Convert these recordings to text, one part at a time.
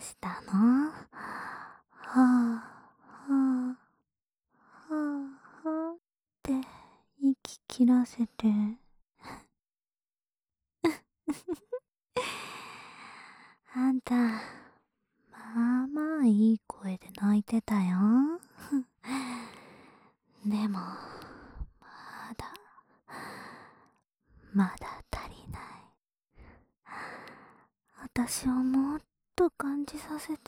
したの？はあ、はあ、はあ、はあって息切らせて。あんた、まあまあいい声で泣いてたよ。でも、だ、まだ足りない。私をもっと感じさせて。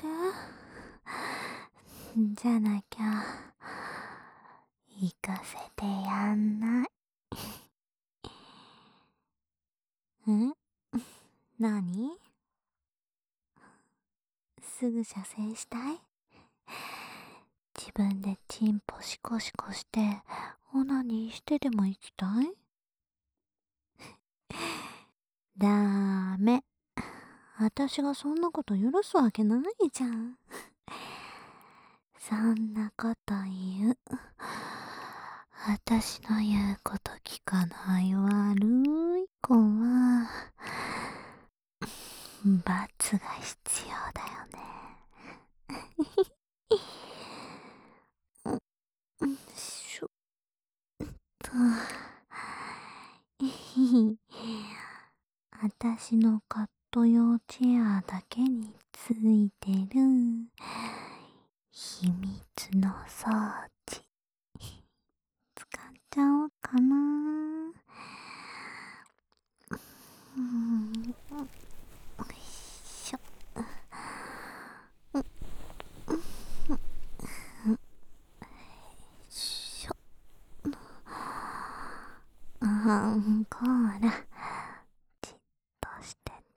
じゃなきゃ、行かせてやんない。ん？何？すぐ射精したい？自分でチンポシコシコして、オナニーしてでも行きたい？ダーメ。私がそんなこと許すわけないじゃん。そんなこと言う。私の言うこと聞かない悪い子は、罰が必要だよね。しょっと。私のカット用チェアだけについてる秘密の装置使っちゃおうかな。よいしょ。しょ。こら、じっとしてて。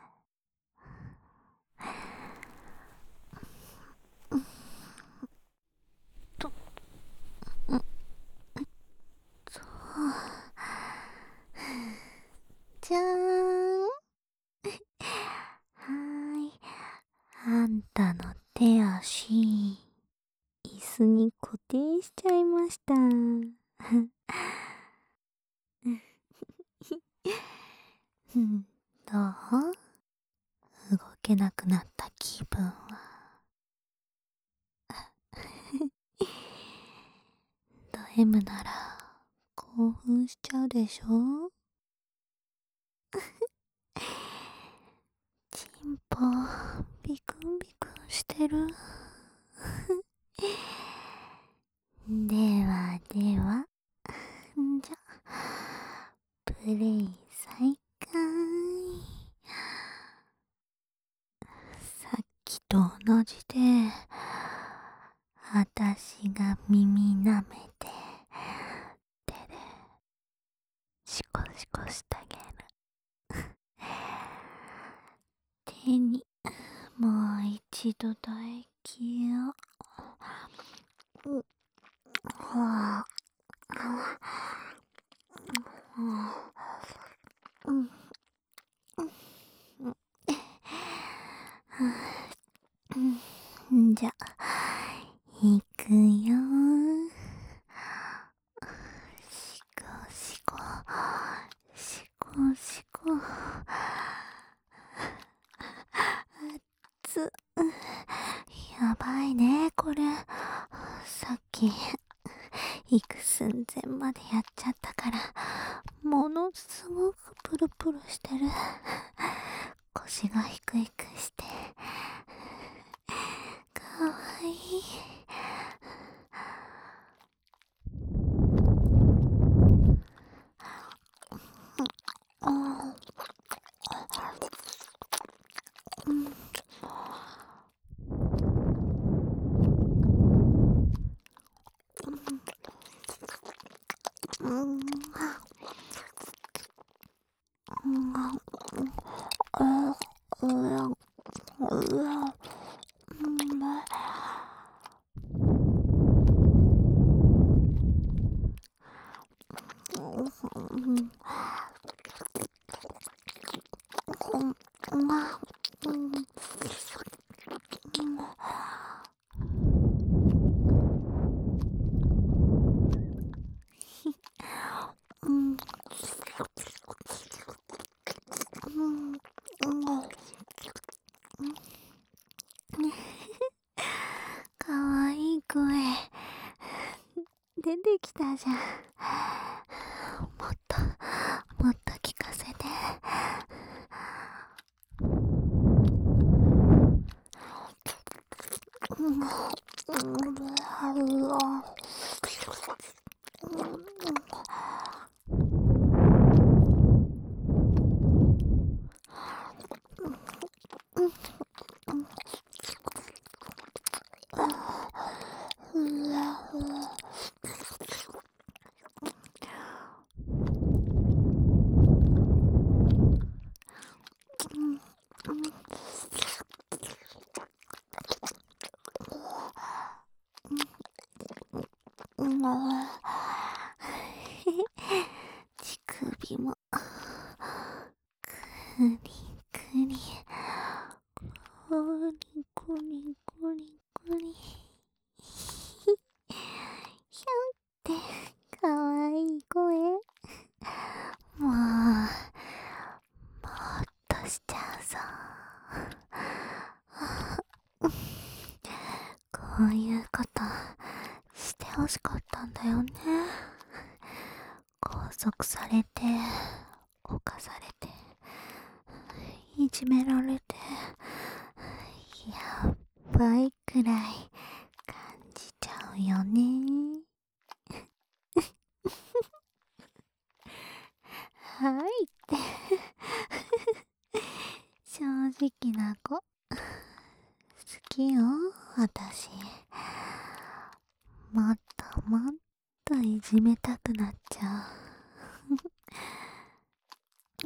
と、そう。じゃーん。あんたの手足、椅子に固定しちゃいました。どう？動けなくなった気分は。ド M なら興奮しちゃうでしょ？チンポビクンビクンしてる。ではでは、じゃ、プレイ再開。さっきと同じで、あたしが耳舐めて、手で、シコシコしてあげる。手に、もう一度唾液を。はあ、うん、じゃ、いくよ。シコシコ、シコシコ。つ、やばいね、これ。さっき、行く寸前までやっちゃったから、ものすごくプルプルしてる。腰がヒクヒクして、かわいい。 たじゃん。もっともっと聞かせて。乳首もクリクリクリクリクリクリひゃんってかわいい声。もうとしちゃうぞ。こういうことしてほしかったんだよね。拘束されて犯されていじめられてやっばいくらい感じちゃうよね。はいって正直な子好きよ私。もっともっといじめたくなっちゃう。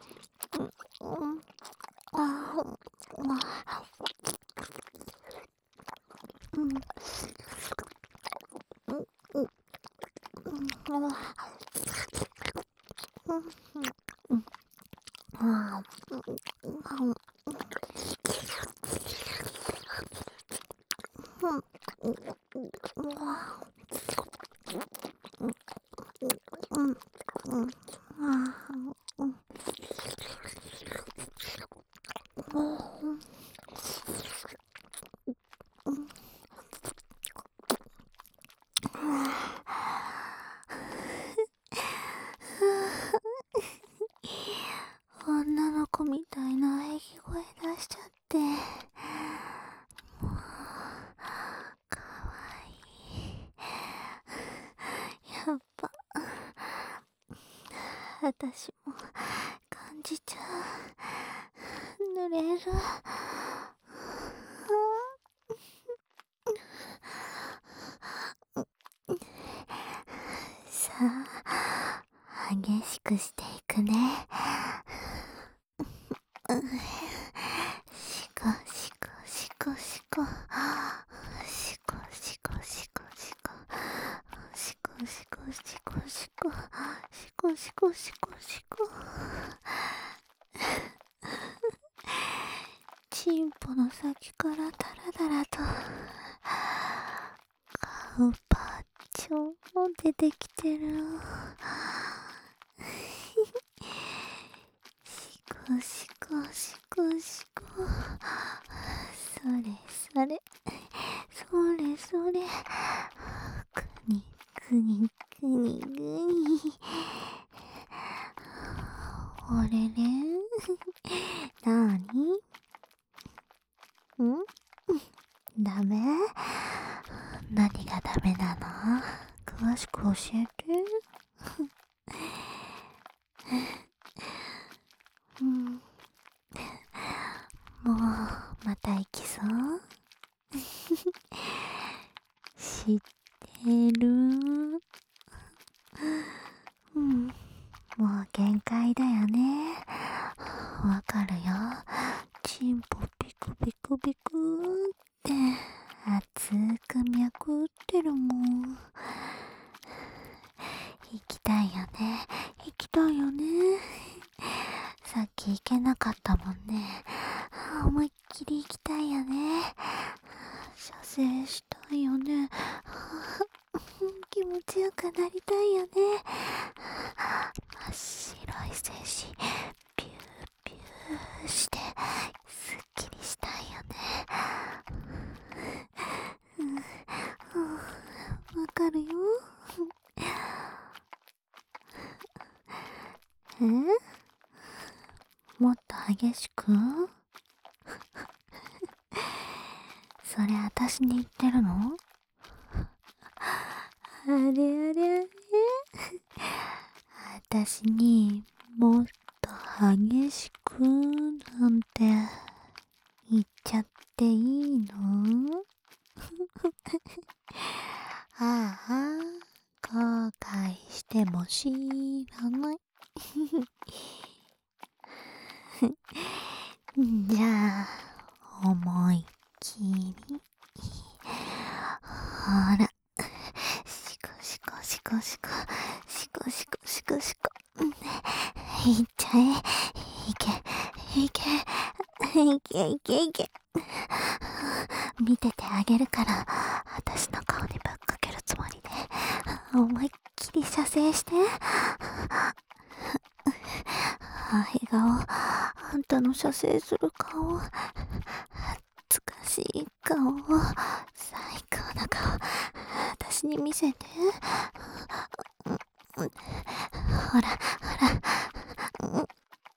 女の子みたいな喘ぎ声出しちゃって。もうかわいい。やっぱ私も感じちゃう。濡れる。さあ激しくしていくね。シコシコシコシコシコシコシコシコシコシコシコシコシコシコシコシコチンポの先からダラダラとカウパッチョも出てきてる。シコシコシコシコそれそれそれそれくにくにくにくにあれれなーにんダメ？何がダメなの？詳しく教えて。もうまた行きそう？知ってる。もう限界だよね。わかるよ。チンポピクピクピクって熱く脈打ってるもん。行きたいよね。行きたいよね。さっき行けなかったもんね。思いっきり行きたいよね。射精したいよね。気持ちよくなりたいよね。真っ白い精子ピューピューしてすっきりしたいよね。わかるよ。 もっと激しく？それ私に言ってるの？あれあれあれ私にもっと激しくなんて言っちゃっていいの？ああ、後悔しても知らない。じゃあ、思いっきり。ほら、シコシコシコシコ、シコシコシコシコ。いっちゃえ。いけ、いけ、いけいけいけ。見ててあげるから、私の顔にぶっかけるつもりで、思いっきり射精して。笑顔、あんたの射精する顔、恥ずかしい顔、最高な顔、私に見せて。ほら、ほら、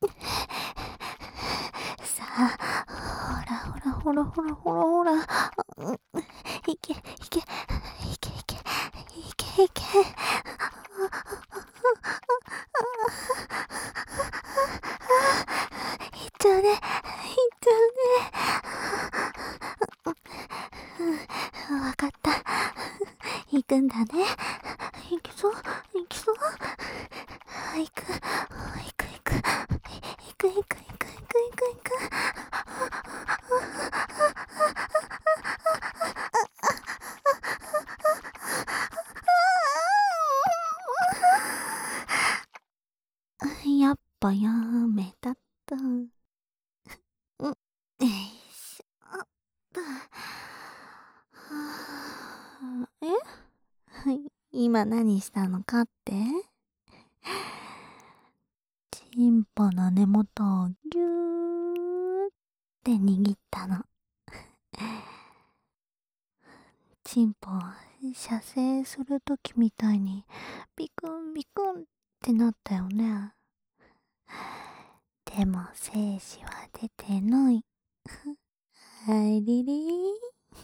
さあ、ほらほらほらほらほらほら、いけいけいけいけいけいけ。いっちゃうね、いっちゃうね。わかった。行くんだね。行くぞ、行くぞ。行く、行く、行く、行く、行く、行く、行く、行く。やっぱやめたった。よいしょっと。今何したのかって？チンポの根元をギューって握ったの。チンポ射精するときみたいにビクンビクンってなったよね。でも精子は出てない。ありり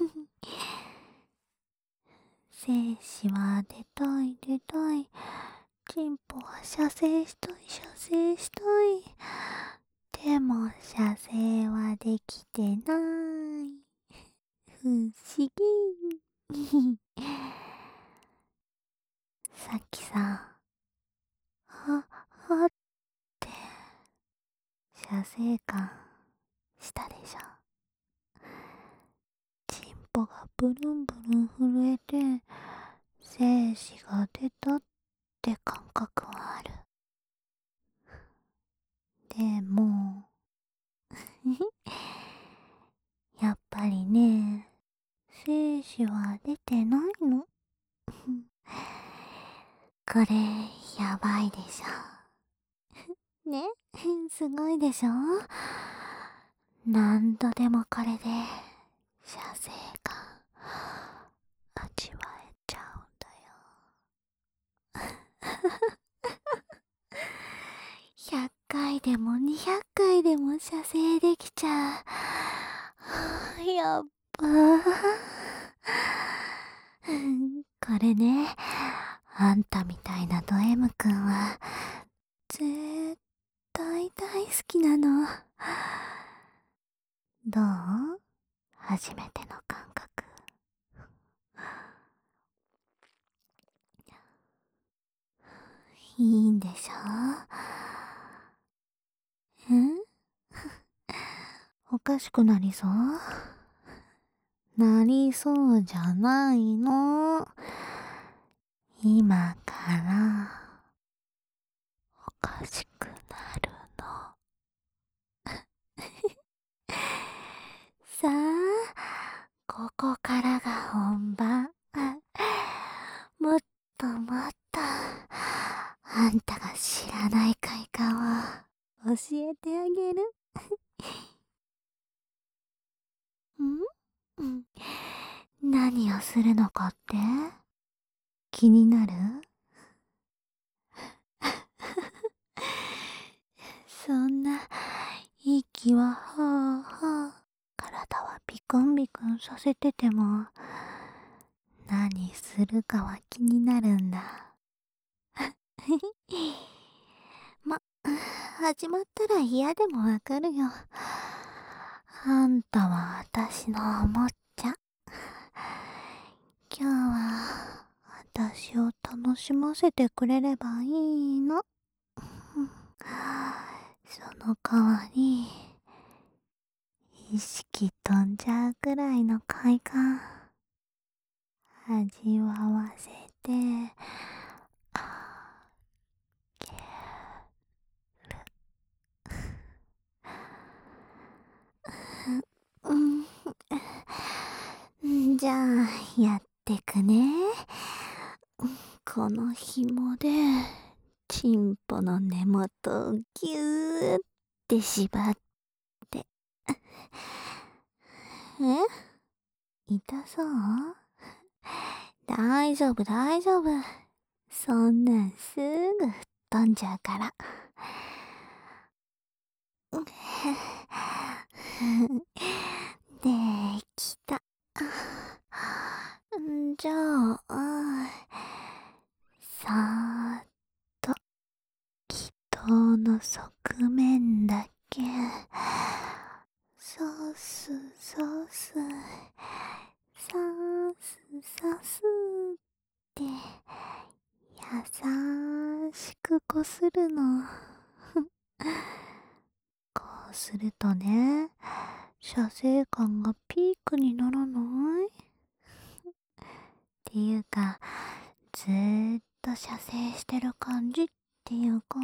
精子は出たい出たい。チンポは射精したい射精したい。でも射精はできてない。不思議。さっきさ、って射精感したでしょ。チンポがブルンブルン震えて精子が出たって感覚はある。でもやっぱりね、精子は出てないの。これやばいでしょ。ねすごいでしょ。何度でもこれで射精感味わえちゃうんだよ。100回でも200回でも射精できちゃう。やっばー。これね、あんたみたいなド M くんは絶対大好きなの。どう？初めての感覚。いいんでしょ？おかしくなりそう？なりそうじゃないの。今からおかしくなるの。さあ、ここからが本番。もっともっと、あんたが知らない快感を教えてあげる。ん？何をするのかって気になる？ そんな、息ははあはあ、体はビクンビクンさせてても、何するかは気になるんだ。ま、始まったら嫌でもわかるよ。あんたは私のおもちゃ。今日は私を楽しませてくれればいいの。その代わり、意識飛んじゃうくらいの快感、味わわせてあげる。じゃあ、やってくね。この紐で、チンポの根元をぎゅーって縛って。痛そう？大丈夫大丈夫。そんなんすぐ吹っ飛んじゃうから。できた。じゃあ、さーっと、祈祷の側面だけ、そうすそうす、さすさすって、優しくこするの。こうするとね、射精感がピークにならないっていうか、ずーっと射精してる感じっていうか、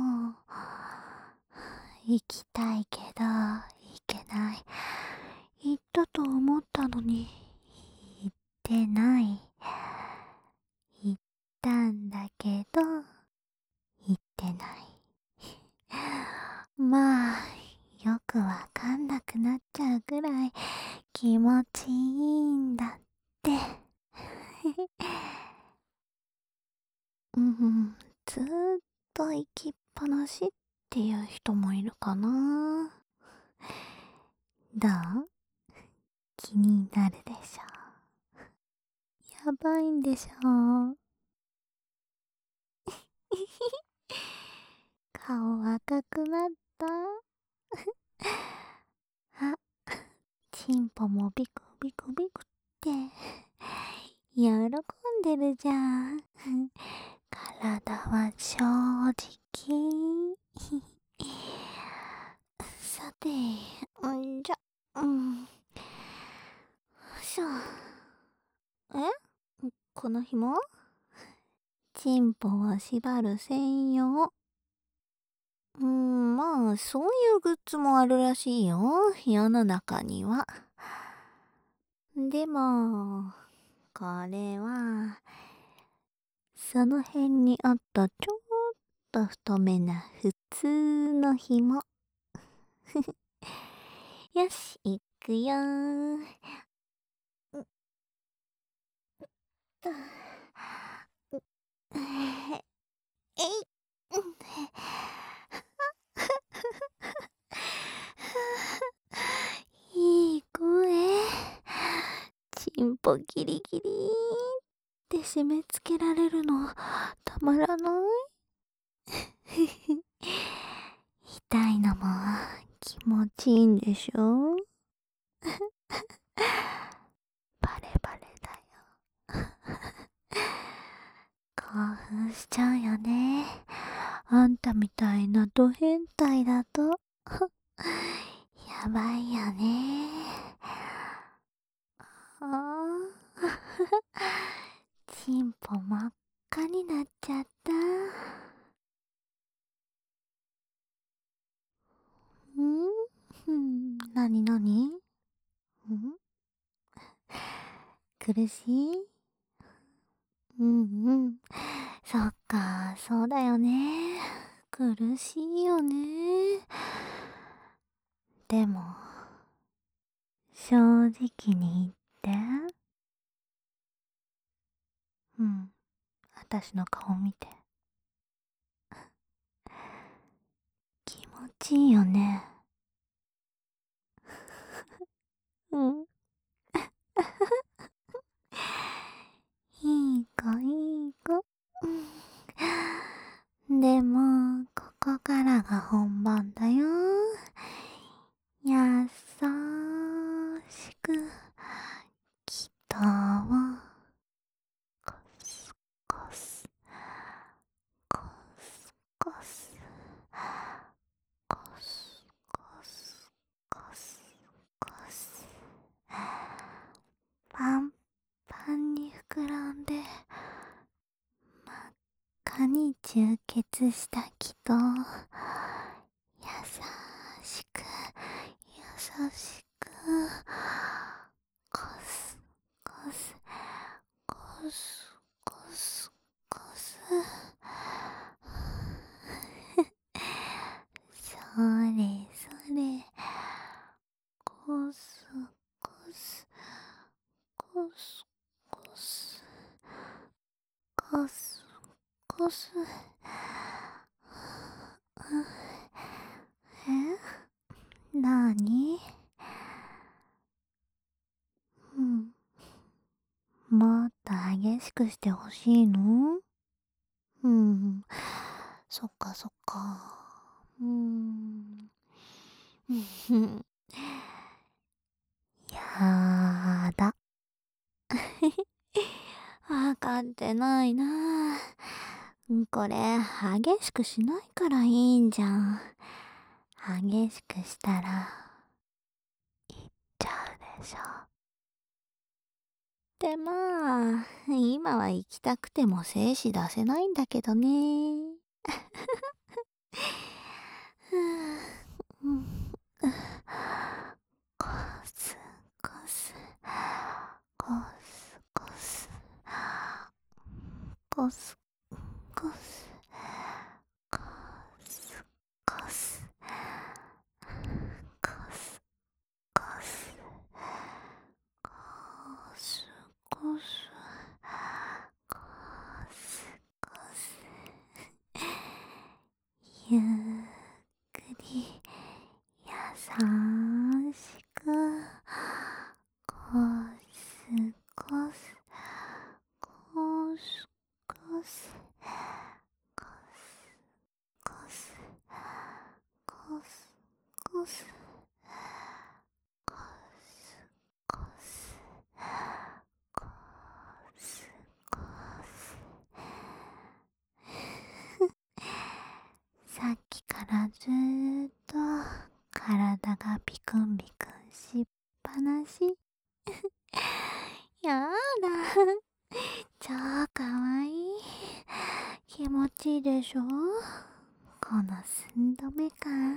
行きたいけど、行けない。行ったと思ったのに、行ってない。行ったんだけど、行ってない。まあ、よくわかんなくなっちゃうくらい気持ちいいんだって。うん、ずーっと行きっぱなしっていう人もいるかな。どう？気になるでしょ？やばいんでしょ？顔赤くなった？あ、チンポもビクビクビクって喜んでるじゃん。体は正直。さて、じゃ、しょ。この紐？チンポは縛る専用。まあ、そういうグッズもあるらしいよ。世の中には。でも、これは、その辺にあったちょっと太めな普通の紐。よし、いくよー。とえい。いい声。チンポギリギリって締め付けられるのたまらない。痛いのも気持ちいいんでしょ？バレバレだよ。興奮しちゃうよね。あんたみたいなド変態だと。やばいよね。ああ。チンポ真っ赤になっちゃった。なになに？苦しい？うん。そっか、そうだよね。苦しいよね。でも、正直に言って。私の顔見て。気持ちいいよね。うん。いい子いい子。でも、ここからが本番だよ。やさしく、きたを、コスコス、コスコス、コスコス、コスコス。パンパンに膨らんで、真っ赤に充血した気と、優しく、優しく、コス、コス、コス、コス、コス。それそれ、コス、コス、コス、コス、コス、コス。なに？うん。もっと激しくしてほしいの？うん。そっかそっか。やだ。わかってないな。これ、激しくしないからいいんじゃん。激しくしたら、いっちゃうでしょ。でまあ、今は行きたくても精子出せないんだけどね。うん、コスコス、コスコス、コスコス、コスコス、コスコス、コスコス、コスコス。ゆっくり、優しく、コスコス、コスコス、コスコス、コスコス、コスコス、コスコス。さっきからずーっと体がビクンビクンしっぱなし。やだ。超かわいい。気持ちいいでしょ？この寸止め感。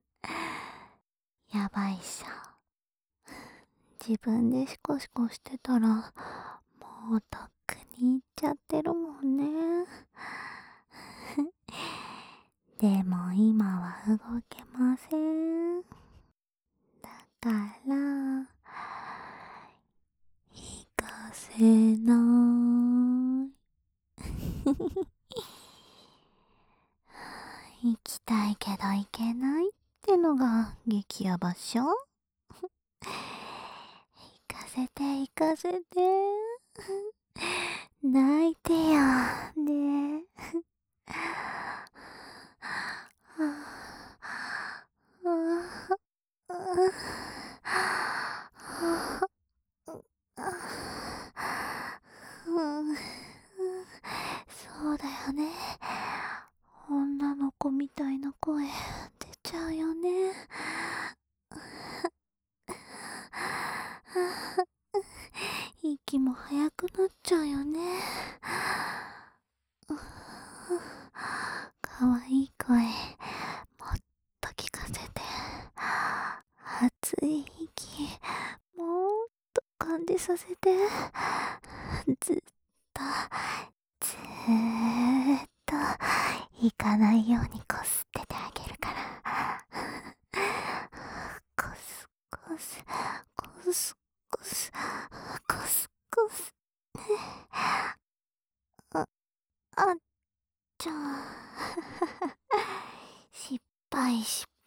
やばいっしょ。自分でシコシコしてたら、もうとっくに行っちゃってるもんね。でも今は動けません。だから、行かせない。行きたいけど行けないってのが激ヤバっしょ？行かせて行かせて。泣いてよ。ねえ。そうだよね。女の子みたいな声出ちゃうよね。息も早くなっちゃうよね。かわいい声、もっと聞かせて。熱い息、もっと感じさせて。ずっと、ずーっと、行かないようにこすっててあげるから。こすこす、こすこす、こすこす。あ、あっちゃん。失敗失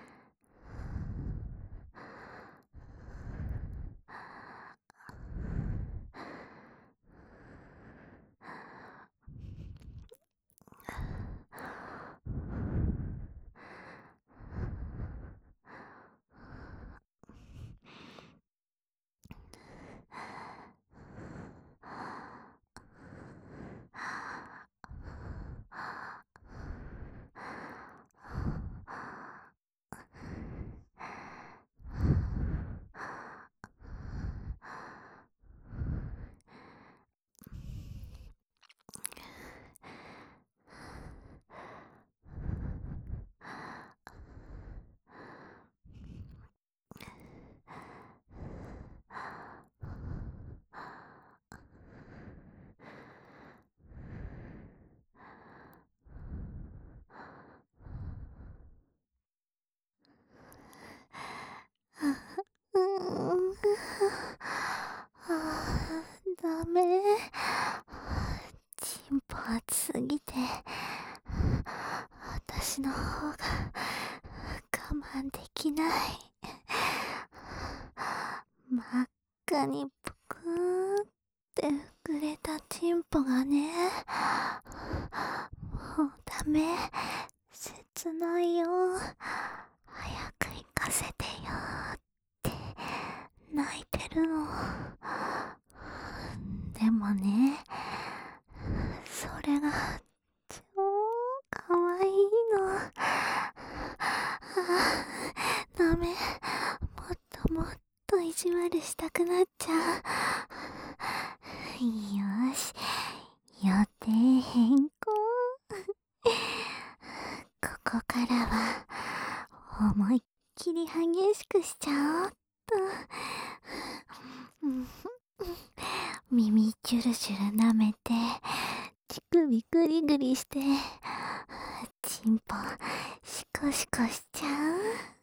暑すぎて私の方が我慢できない。真っ赤にぷくーって膨れたチンポがね、もうダメ、切ないよ、早く行かせてよって泣いてるの。でもね、それが超かわいいの。ダメ、もっともっと意地悪したくなっちゃう。よし、予定変更。ここからは思いっきり激しくしちゃおうっと。耳チュルチュル舐めて、乳首グリグリして、チンポシコシコしちゃう。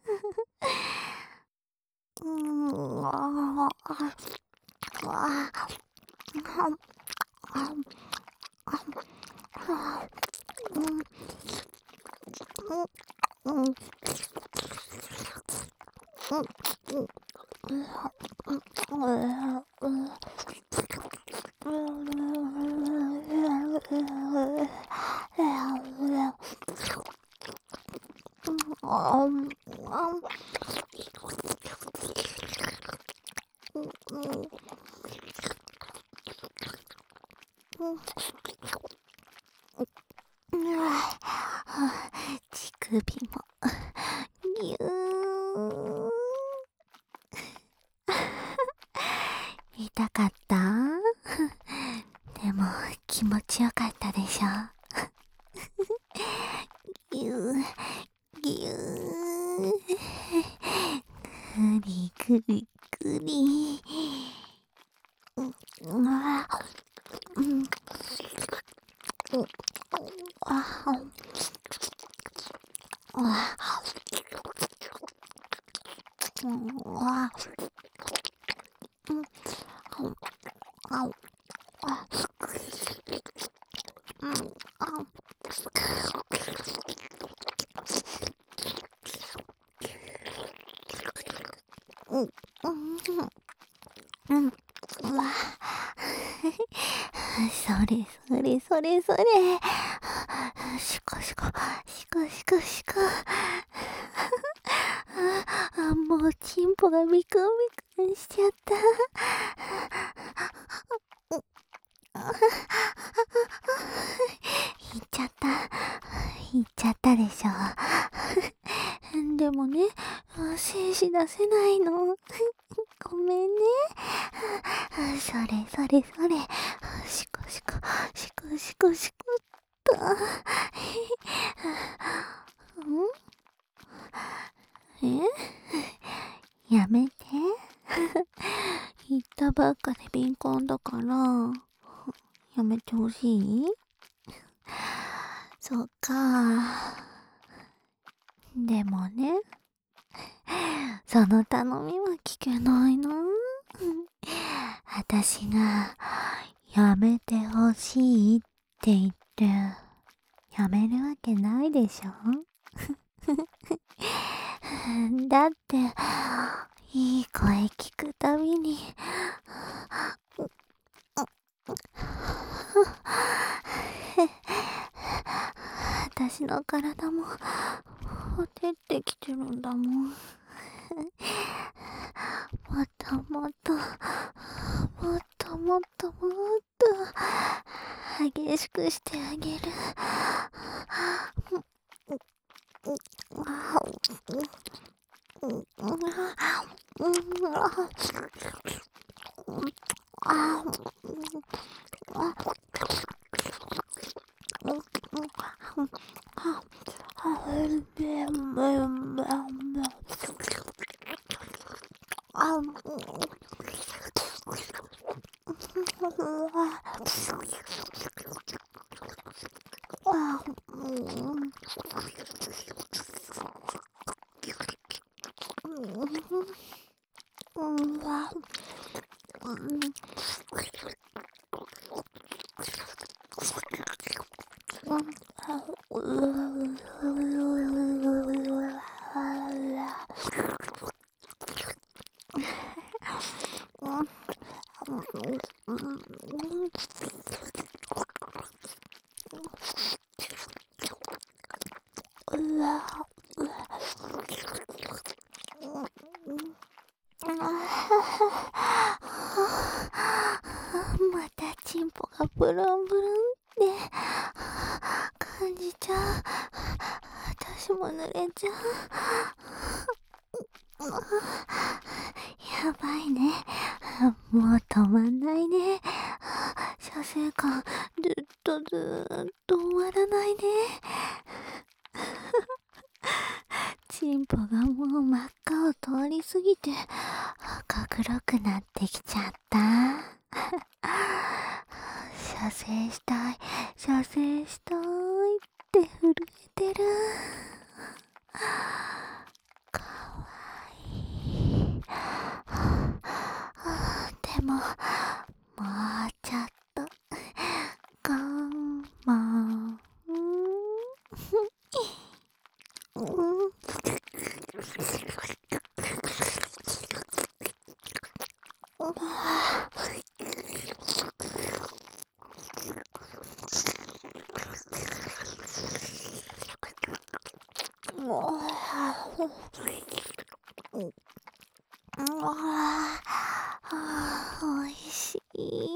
乳首もぎゅー。痛かった？でも気持ちよかったでしょ。ぎゅーぎゅー、ぐりぐりぐり。それそれそれそれ。シコシコシコシコシコ。もうチンポがビクンビクンしちゃった。言っちゃった。言っちゃったでしょ。でもね、精子出せないの。ごめんね。それそれそれ。シコシコ、シコシコシコっと。やめて。言ったばっかで敏感だから、やめてほしい？そっか。でもね、その頼みは聞けないな。私がやめてほしいって言ってやめるわけないでしょ。だっていい声聞くたびに私の体もほてってきてるんだもん。もっともっともっともっともっと激しくしてあげる。 またチンポがブルンブルンって感じちゃう。私も濡れちゃう。やばいね。もう止まんないね。射精感ずっと終わらないね。チンポがもう真っ赤を通り過ぎて赤黒くなってきちゃった。射精したい、射精したいって震えてる。かわいい。でも、もうちょっと我慢。おいしい。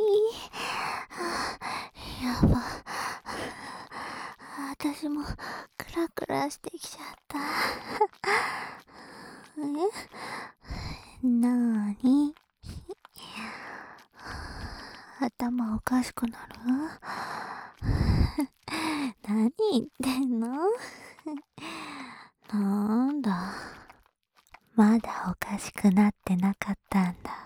やば。私もクラクラしてきちゃった。なーに？頭おかしくなる？何言ってんの？なんだ。まだおかしくなってなかったんだ。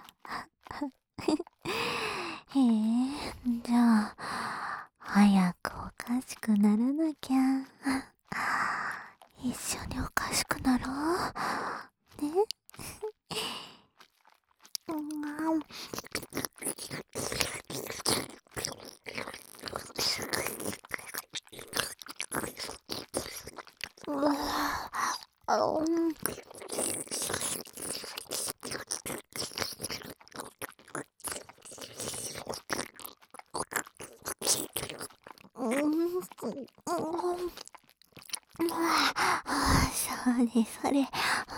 へえ、じゃあ、早くおかしくならなきゃ。一緒におかしくなろう。ね？それ。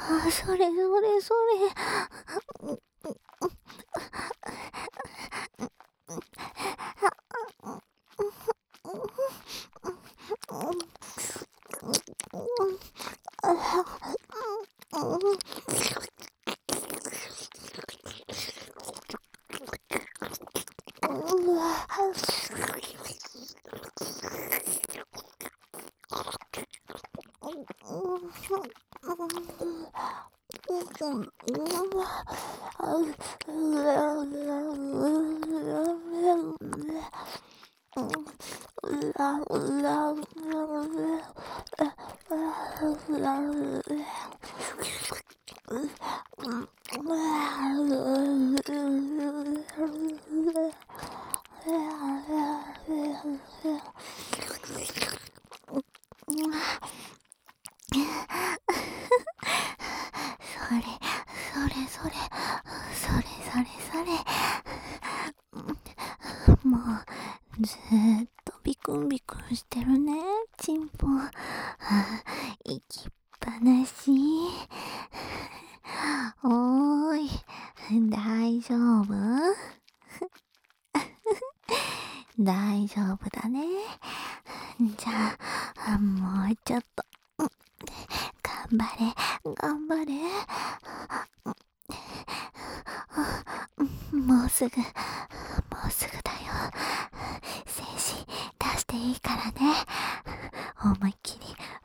もうずーっとビクンビクンしてるね、チンポ。行きっぱなし。おーい、大丈夫？大丈夫だね。じゃあ、もうちょっと。頑張れ。もうすぐだよ。精子出していいからね。思いっきり。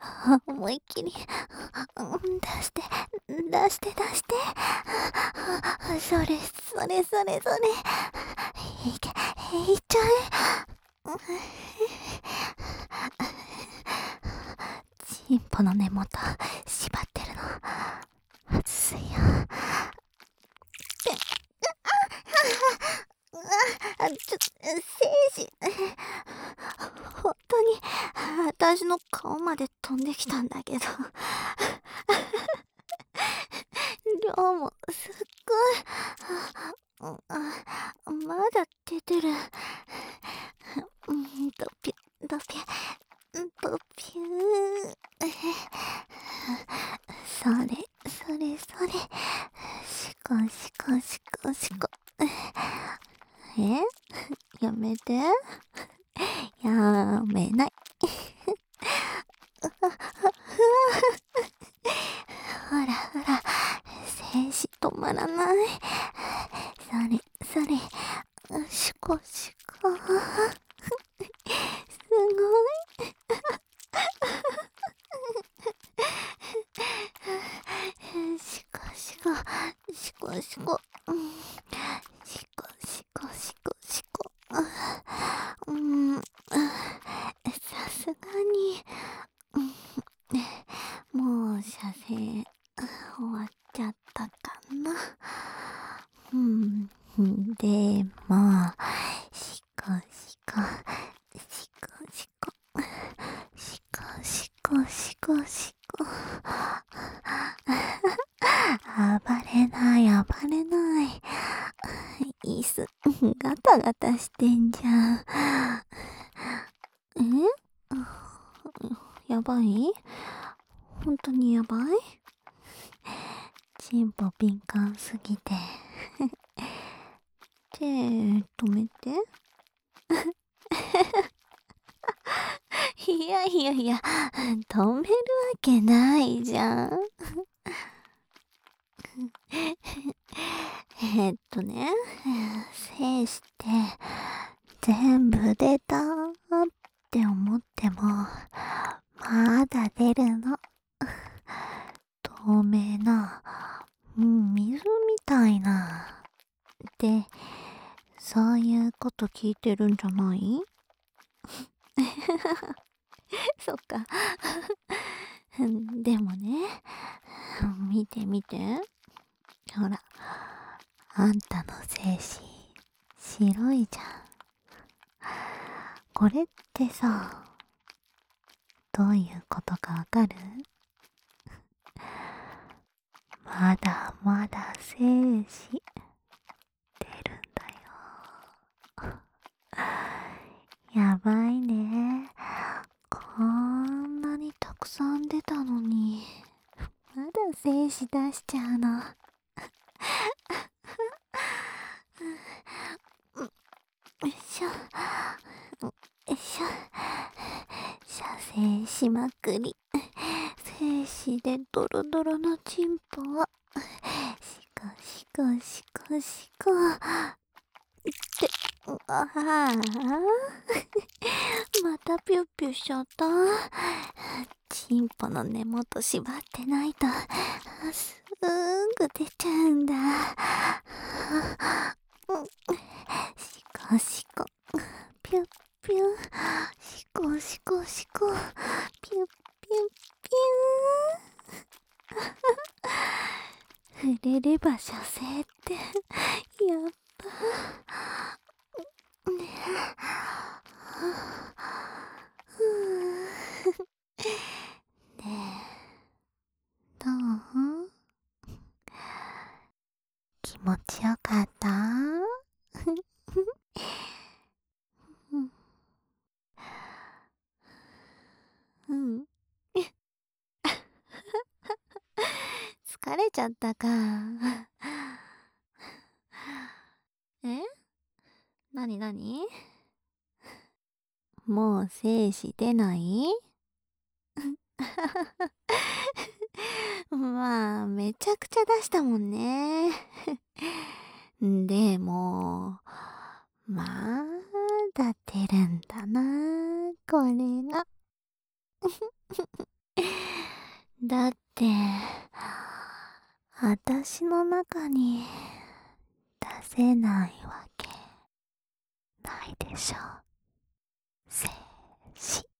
出して。それ。いっちゃえ。チンポの根元縛ってるの熱いよ。精子本当に私の顔まで飛んできたんだけど。量もすっごい。まだ出てる。ドピュ、ドピュ、ドピュー。それ、それ、それ。しこしこしこしこ。やめて。やめない。ほらほら、静止止まらない。それ、それ、しこしこ。すごい。しこしこ、しこしこ。しこしこしこしこ。さすがに、もう射精終わっちゃったかな。でも、しこしこ、しこしこ、しこしこしこしこ。暴れない、暴れない。椅子、ガタガタしてんじゃん。やばい？本当にやばい？チンポ敏感すぎて。手、止めて。いやいやいや、止めるわけないじゃん。精子って全部出たって思っても、まだ出るの。透明な、水みたいな。で、そういうこと聞いてるんじゃない？そっか。でもね、見て見て。ほら、あんたの精子、白いじゃん。これってさ、どういうことかわかる？まだまだ精子、出るんだよ。やばいね。こんなにたくさん出たのに、まだ精子出しちゃうの。よいしょ。よいしょ。射精しまくり。精子でドロドロのチンポを。しこしこしこしこ。またピュッピュしちゃった。チンポの根元縛ってないと、すぐ出ちゃうんだ。しこしこ、ピュッピュ、しこしこしこ、ピュッピュッピュ。触れれば射精ってやっぱねえ、どう？気持ちよかった？うん。疲れちゃったか。なになに？もう精子出ない？まあ、めちゃくちゃ出したもんね。でも、まだ出るんだな、これが。だって、あたしの中に出せないわけないでしょ。精子。